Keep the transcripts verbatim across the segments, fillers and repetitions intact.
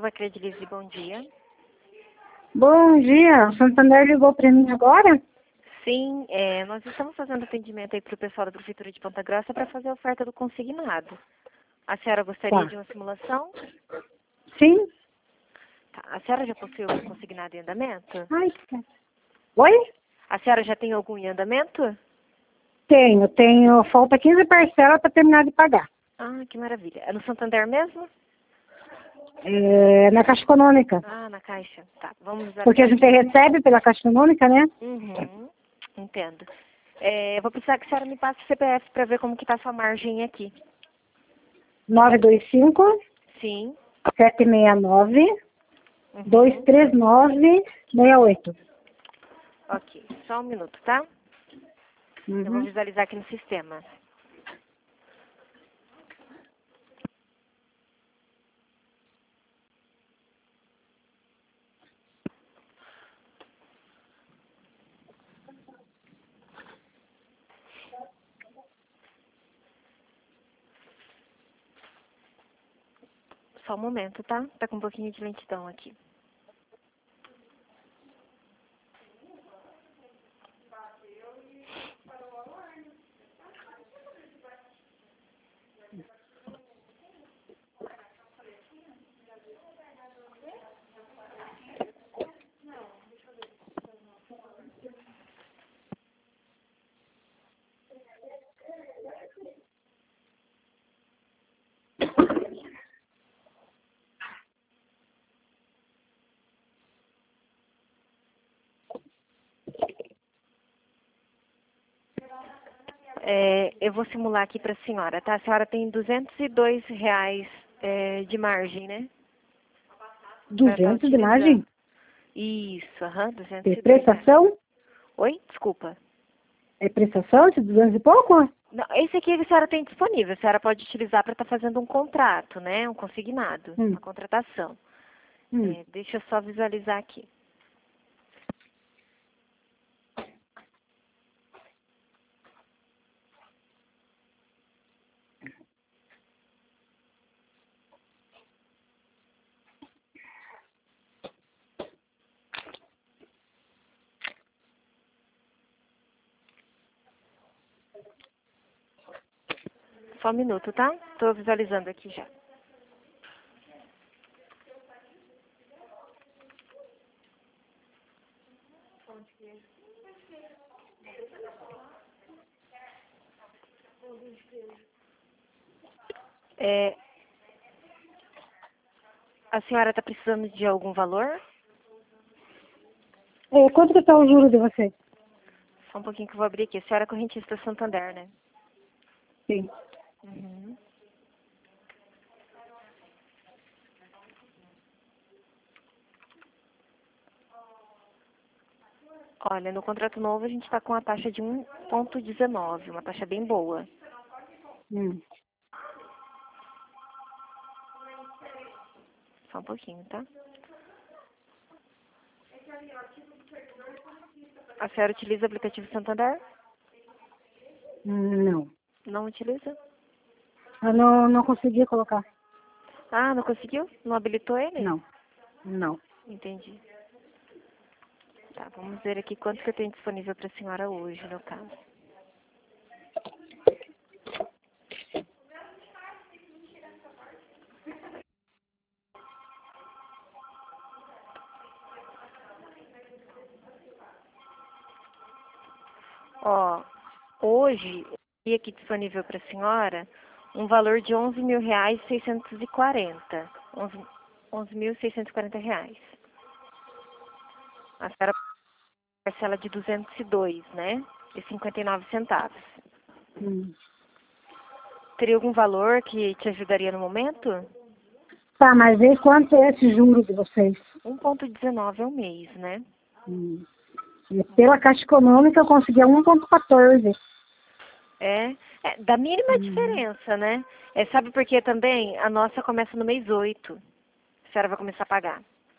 Nova Credilize, bom dia. Bom dia, o Santander ligou para mim agora? Sim, é, nós estamos fazendo atendimento aí para o pessoal da Prefeitura de Ponta Grossa para fazer a oferta do consignado. A senhora gostaria Tá. de uma simulação? Sim. Tá. A senhora já possui algum consignado em andamento? Ai, que cara. Oi? A senhora já tem algum em andamento? Tenho, tenho. Falta quinze parcelas para terminar de pagar. Ah, que maravilha. É no Santander mesmo? É, na Caixa Econômica. Ah, na Caixa. Tá, vamos usar... Porque a gente recebe pela Caixa Econômica, né? Uhum, entendo. É, eu vou precisar que a senhora me passe o C P F para ver como que tá a sua margem aqui. nove dois cinco, Sim. sete seis nove, Uhum. dois três nove, seis oito. Ok, só um minuto, tá? Eu vou Uhum. visualizar aqui no sistema. Só um momento, tá? Tá com um pouquinho de lentidão aqui. É, eu vou simular aqui para a senhora, tá? A senhora tem duzentos e dois reais é, de margem, né? Pra estar duzentos de utilizando. margem? Isso, aham, duzentos É e dois reais. prestação? Oi? Desculpa. É prestação de duzentos e pouco? Não, esse aqui a senhora tem disponível. A senhora pode utilizar para estar fazendo um contrato, né? Um consignado, Hum. uma contratação. Hum. É, deixa eu só visualizar aqui. Só um minuto, tá? Estou visualizando aqui já. É, a senhora está precisando de algum valor? É, quanto que está o juro de vocês? Só um pouquinho que eu vou abrir aqui. A senhora é correntista Santander, né? Sim. Uhum. Olha, no contrato novo a gente está com a taxa de um ponto dezenove, uma taxa bem boa. Hum. Só um pouquinho, tá? A senhora utiliza o aplicativo Santander? Hum, Não. Não utiliza? Eu não, não consegui colocar. Ah, não conseguiu? Não habilitou ele? Não. Não. Entendi. Tá, vamos ver aqui quanto que eu tenho disponível para a senhora hoje, no caso. Ó, hoje, eu tenho aqui disponível para a senhora um valor de onze mil reais e seiscentos e quarenta. onze mil seiscentos e quarenta reais. A senhora parcela de duzentos e dois, né? E cinquenta e nove centavos. Hum. Teria algum valor que te ajudaria no momento? Tá, mas aí quanto é esse juro de vocês? um ponto dezenove ao mês, né? Hum. E pela Caixa Econômica eu consegui um ponto quatorze. É, é da mínima Uhum. diferença, né? É, sabe por quê também? A nossa começa no mês oito. A senhora vai começar a pagar.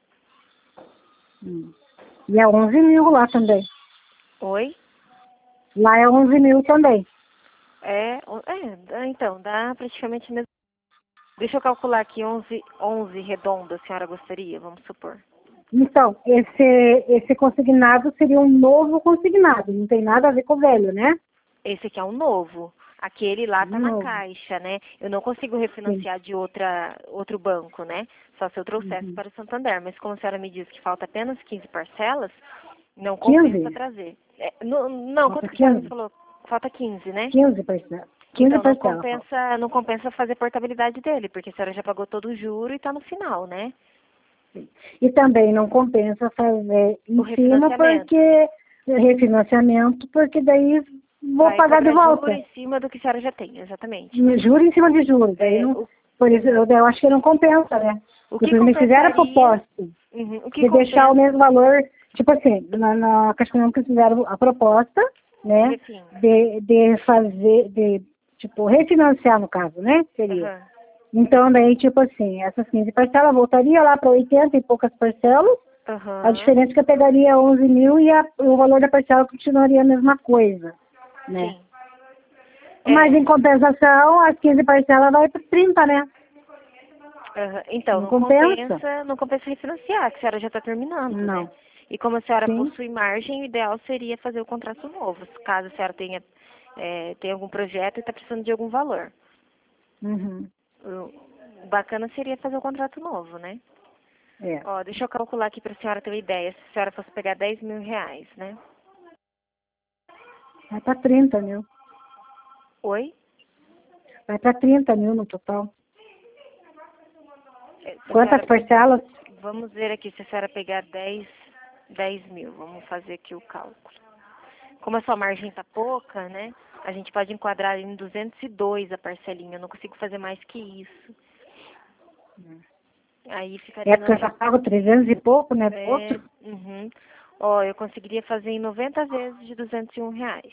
Hum. E é onze mil lá também. Oi? Lá é onze mil também. É, o- é, dá- então, dá praticamente mesmo. Deixa eu calcular aqui, onze, onze redondo, a senhora gostaria, vamos supor. Então, esse, esse consignado seria um novo consignado, não tem nada a ver com o velho, né? Esse aqui é um novo. Aquele lá tá na Novo. caixa, né? Eu não consigo refinanciar Sim. de outra, outro banco, né? Só se eu trouxesse Uhum. para o Santander. Mas como a senhora me disse que falta apenas quinze parcelas, não compensa quinze? trazer. É, não, não, Falta quanto que a senhora me quinze? falou? Falta quinze, né? quinze parcelas. quinze Então não parcelas, falta. compensa, não compensa fazer portabilidade dele, porque a senhora já pagou todo o juro e tá no final, né? E também não compensa fazer O em cima refinanciamento. porque refinanciamento, porque daí vou Vai pagar de cobrar juro volta. em cima do que a senhora já tem, exatamente. Juro em cima de juros. Daí É, não, o, por isso eu, eu acho que não compensa, né? o que Porque me fizeram a compensaria, proposta uhum, o que de deixar o compensa mesmo valor, tipo assim, na, na Caixa Econômica fizeram a proposta, de né? refim. De, de fazer, de, tipo, refinanciar no caso, né? Seria. Aham. Então, daí, tipo assim, essas quinze parcelas voltaria lá para oitenta e poucas parcelas. A Aham. diferença é que eu pegaria onze mil e a, o valor da parcela continuaria a mesma coisa, né? Sim. Mas É. em compensação, as quinze parcelas vai para trinta, né? Aham. Então, Não não compensa? compensa, não compensa refinanciar, que a senhora já está terminando, né? Não. E como a senhora Sim. possui margem, o ideal seria fazer o contrato novo, caso a senhora tenha, é, tenha algum projeto e está precisando de algum valor. Uhum. O bacana seria fazer o contrato novo, né? É. Ó, deixa eu calcular aqui para a senhora ter uma ideia, se a senhora fosse pegar dez mil reais, né? Vai para trinta mil. Oi? Vai para trinta mil no total. É, se a Quantas senhora, parcelas? vamos ver aqui, se a senhora pegar dez, dez mil, vamos fazer aqui o cálculo. Como a sua margem tá pouca, né? A gente pode enquadrar em duzentos e dois a parcelinha. Eu não consigo fazer mais que isso. Aí ficaria É porque eu já noventa. pago trezentos e pouco, né? Do É, outro. uhum. Ó, eu conseguiria fazer em noventa vezes de duzentos e um reais.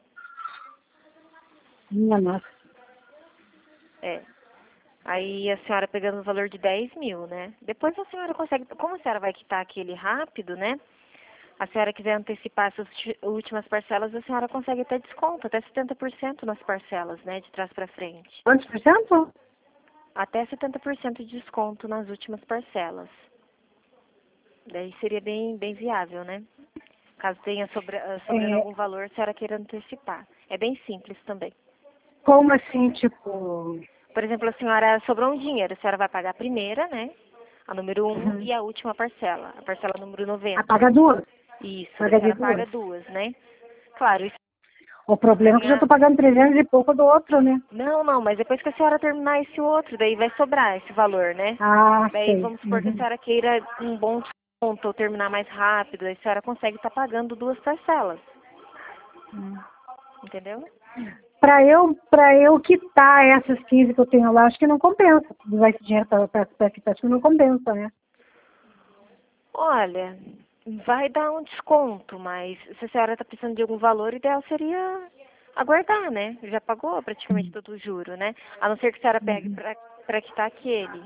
Minha nossa. É. Aí a senhora pegando o valor de dez mil, né? Depois a senhora consegue. Como a senhora vai quitar aquele rápido, né? A senhora quiser antecipar essas ulti- últimas parcelas, a senhora consegue ter desconto, até setenta por cento nas parcelas, né? De trás para frente. Quantos por cento? Até setenta por cento de desconto nas últimas parcelas. Daí seria bem, bem viável, né? Caso tenha sobra, ah, sobrando É, algum valor, a senhora queira antecipar. É bem simples também. como assim, tipo... Por exemplo, a senhora sobrou um dinheiro, a senhora vai pagar a primeira, né? A número um Uhum. e a última parcela, a parcela número noventa. Apaga duas? Isso, daí a Paga de senhora paga duas? duas, né? Claro, isso O problema é que eu já ganhar. tô pagando trezentos e pouco do outro, né? Não, não, mas depois que a senhora terminar esse outro, daí vai sobrar esse valor, né? Ah, Daí sei. vamos supor que a Uhum. senhora queira um bom desconto ou terminar mais rápido, aí a senhora consegue estar pagando duas parcelas, entendeu? Para eu, para eu quitar essas quinze que eu tenho lá, acho que não compensa. Usar esse dinheiro para quitar, acho que não compensa, né? Olha, vai dar um desconto, mas se a senhora está precisando de algum valor, o ideal seria aguardar, né? Já pagou praticamente todo o juro, né? A não ser que a senhora pegue Uhum. para quitar aquele.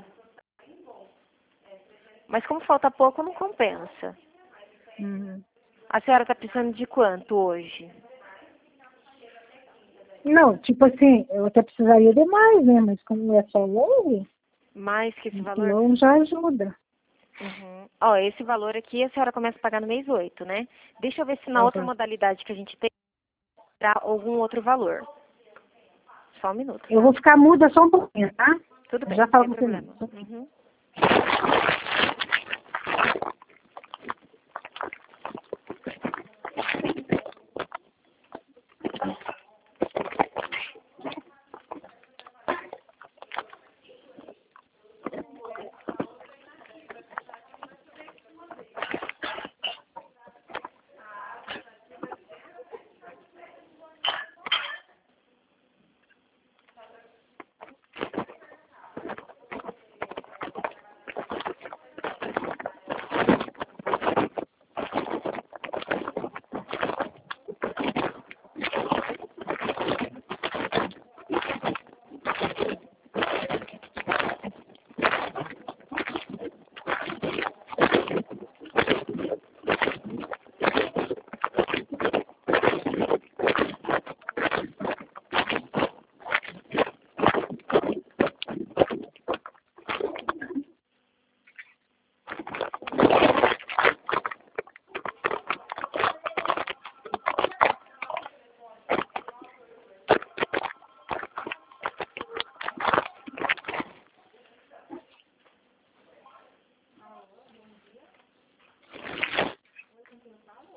Mas como falta pouco, não compensa. Uhum. A senhora está precisando de quanto hoje? Não, tipo assim, eu até precisaria de mais, né? Mas como é só leve, Mais que esse valor? então já ajuda. Uhum. Ó, esse valor aqui a senhora começa a pagar no mês oito, né? Deixa eu ver se na outra Uhum. modalidade que a gente tem, dá algum outro valor. Só um minuto, Eu tá? vou ficar muda só um pouquinho, tá? Tudo Eu bem, já sem falo com você. problema. Uhum.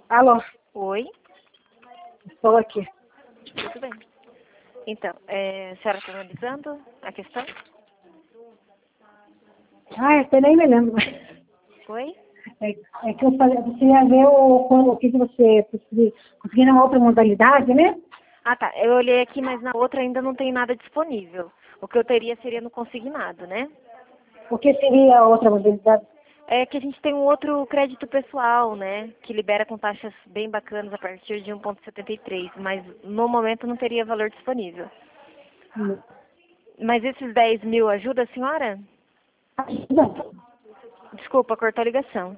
Alô, Oi, estou aqui. tudo bem. Então, é, a senhora está analisando a questão? Ah, eu nem me lembro. Oi? É, é que eu falei, você ia ver o, o que que você conseguir, conseguir na outra modalidade, né? Ah, tá. Eu olhei aqui, mas na outra ainda não tem nada disponível. O que eu teria seria no consignado, né? O que seria a outra modalidade? É que a gente tem um outro crédito pessoal, né? Que libera com taxas bem bacanas a partir de um vírgula setenta e três, mas no momento não teria valor disponível. Hum. Mas esses dez mil ajuda a senhora? Não. Desculpa, cortou a ligação.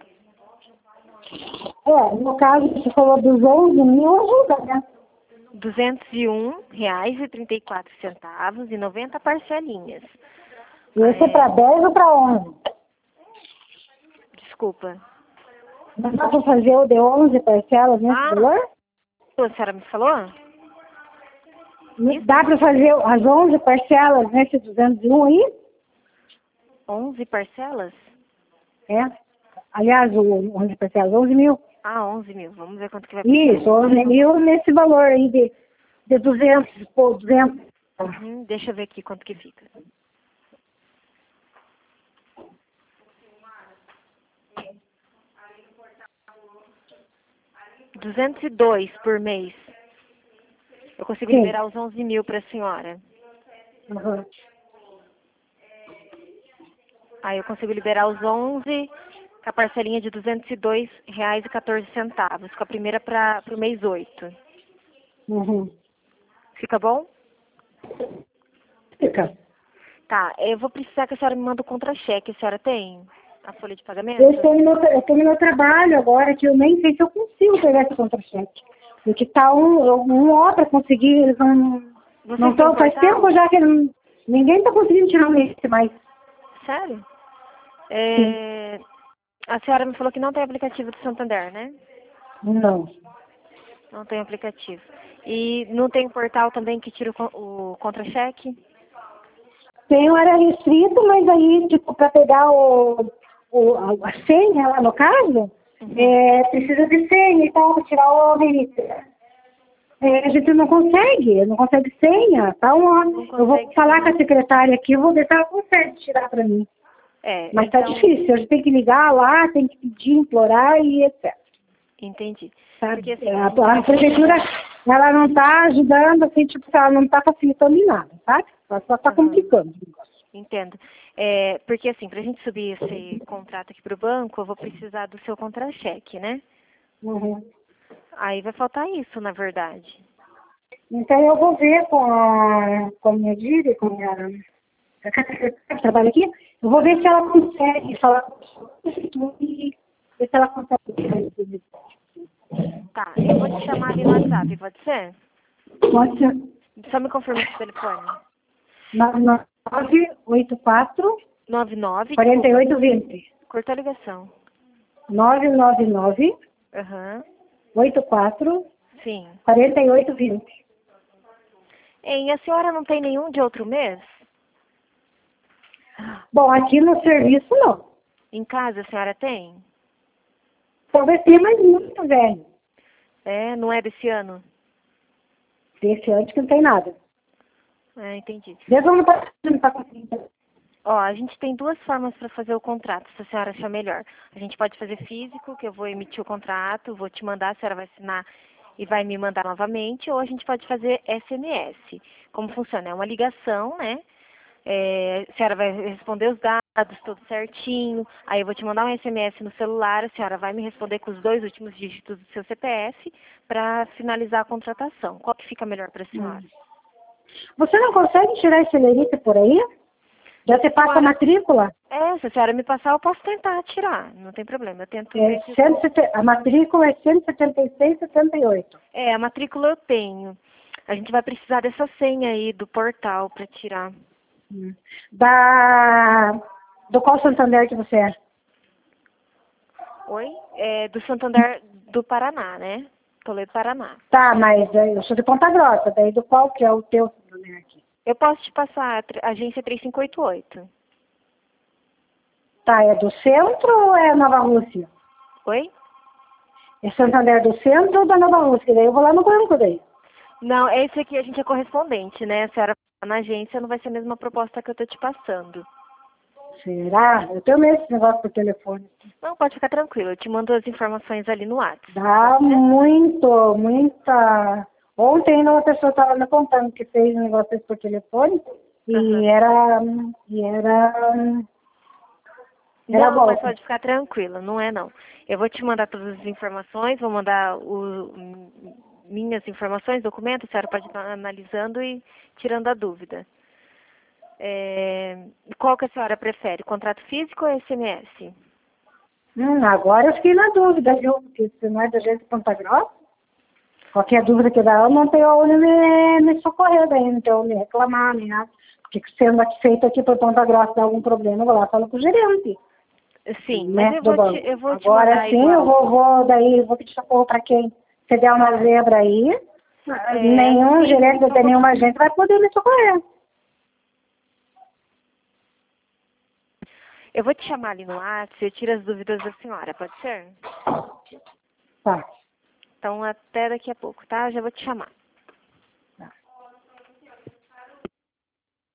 É, no caso, você falou dos onze mil, ajuda, né? duzentos e um reais e trinta e quatro centavos e noventa parcelinhas. E esse é para É, dez ou para onze? desculpa. Não dá para fazer o de onze parcelas nesse Ah, valor? a senhora me falou? Isso? Dá para fazer as onze parcelas nesse duzentos e um aí? onze parcelas? É. Aliás, o onze parcelas, onze mil. Ah, onze mil. Vamos ver quanto que vai Isso, pagar. onze mil nesse valor aí de, de duzentos, pô, duzentos. Uhum, deixa eu ver aqui quanto que fica. duzentos e dois por mês. Eu consigo Sim. liberar os onze mil para a senhora. Uhum. Aí eu consigo liberar os onze com a parcelinha de duzentos e dois reais e quatorze centavos, com a primeira para o mês oito. Uhum. Fica bom? Fica. Tá, eu vou precisar que a senhora me mande o contra-cheque. A senhora tem a folha de pagamento? Eu estou no meu, eu estou no meu trabalho agora, que eu nem sei se eu consigo pegar esse contra-cheque. Porque tá um, um ó para conseguir, eles não. Vocês Não têm tão, faz portal? tempo já que não, ninguém está conseguindo tirar um mês mais. Sério? Sim. É, a senhora me falou que não tem aplicativo do Santander, né? Não. Não tem aplicativo. E não tem portal também que tira o, con- o contra-cheque? Tem hora restrito, mas aí, tipo, para pegar o, o, a a senha lá no caso, Uhum. é, precisa de senha e tal, para tirar o algoritmo. É, a gente não consegue, não consegue senha. Tá um, Não eu vou consegue falar sim. com a secretária aqui, eu vou ver se ela consegue tirar para mim. É, Mas tá então, difícil, a gente tem que ligar lá, tem que pedir, implorar e etcétera. entendi. Tá? Porque assim, A, a gente a vai prefeitura, precisar... ela não está ajudando, assim, tipo, ela não está facilitando em nada, sabe? Ela só está Aham. complicando o negócio. Entendo. É, porque assim, para a gente subir esse contrato aqui para o banco, eu vou precisar do seu contra-cheque, né? Uhum. Aí vai faltar isso, na verdade. Então eu vou ver com a, com a minha Diri, com a minha a secretária que trabalha aqui, eu vou ver se ela consegue falar com a e ver se ela consegue. Tá, eu vou te chamar ali no WhatsApp, pode ser? Pode ser Só me confirma esse telefone. nove oito quatro, nove nove, quatro desculpa, oito dois zero. cortou a ligação. nove nove nove, Aham, oito quatro, sim. quatro oito dois zero. Hein, a senhora não tem nenhum de outro mês? Bom, aqui no serviço não. Em casa a senhora tem? Talvez tenha, mas muito velho. É, não é desse ano? Desse antes que não tem nada. É, entendi. Desde o ano passado não está conseguindo. Ó, a gente tem duas formas para fazer o contrato, se a senhora achar melhor. A gente pode fazer físico, que eu vou emitir o contrato, vou te mandar, a senhora vai assinar e vai me mandar novamente, ou a gente pode fazer S M S. Como funciona? É uma ligação, né? É, a senhora vai responder os dados tudo certinho, aí eu vou te mandar um S M S no celular, a senhora vai me responder com os dois últimos dígitos do seu C P F para finalizar a contratação. Qual que fica melhor para a senhora? Você não consegue tirar esse lerite por aí? Já você passa a Senhora, matrícula? é, se a senhora me passar, eu posso tentar tirar, não tem problema. Eu tento É ver se... cento e setenta, a matrícula é cento e setenta e seis, setenta e oito. É, a matrícula eu tenho. A gente vai precisar dessa senha aí do portal para tirar. Hum. Da... Do qual Santander que você é? Oi? É do Santander do Paraná, né? Toledo, Paraná. Tá, mas é, eu sou de Ponta Grossa, daí do qual que é o teu Santander aqui? Eu posso te passar a tr- agência três cinco oito oito. Tá, é do centro ou é Nova Rússia? Oi? É Santander do Centro ou da Nova Rússia? Daí eu vou lá no banco daí. Não, esse aqui a gente é correspondente, né? A senhora na agência não vai ser a mesma proposta que eu tô te passando. Será? Eu tenho medo desse negócio por telefone. Não, pode ficar tranquilo, eu te mando as informações ali no WhatsApp. Dá muito, muita... Ontem uma pessoa estava me contando que fez um negócio desse por telefone e Uhum. era... E era... Era Não, bom. mas pode ficar tranquila, não é não. Eu vou te mandar todas as informações, vou mandar o, minhas informações, documentos, a senhora pode estar analisando e tirando a dúvida. É, qual que a senhora prefere, contrato físico ou S M S? Hum, agora eu fiquei na dúvida, viu? Porque se não é da gente de Ponta Grossa, qualquer dúvida que dá, eu não tenho onde me, me socorrer daí, não tenho onde me reclamar, nem nada. Porque sendo aqui feito aqui por Ponta Grossa, dá algum problema, eu vou lá e falo com o gerente. Sim, Né, mas eu do vou banco. te, eu vou te Agora mandar sim, eu igual. vou, vou daí, vou pedir socorro para quem? Se der uma zebra aí, É, nenhum sim, gerente, eu vou, nenhuma agente vai poder me socorrer. eu vou te chamar ali no WhatsApp, eu tiro as dúvidas da senhora, pode ser? Tá. Então até daqui a pouco, tá? Já vou te chamar.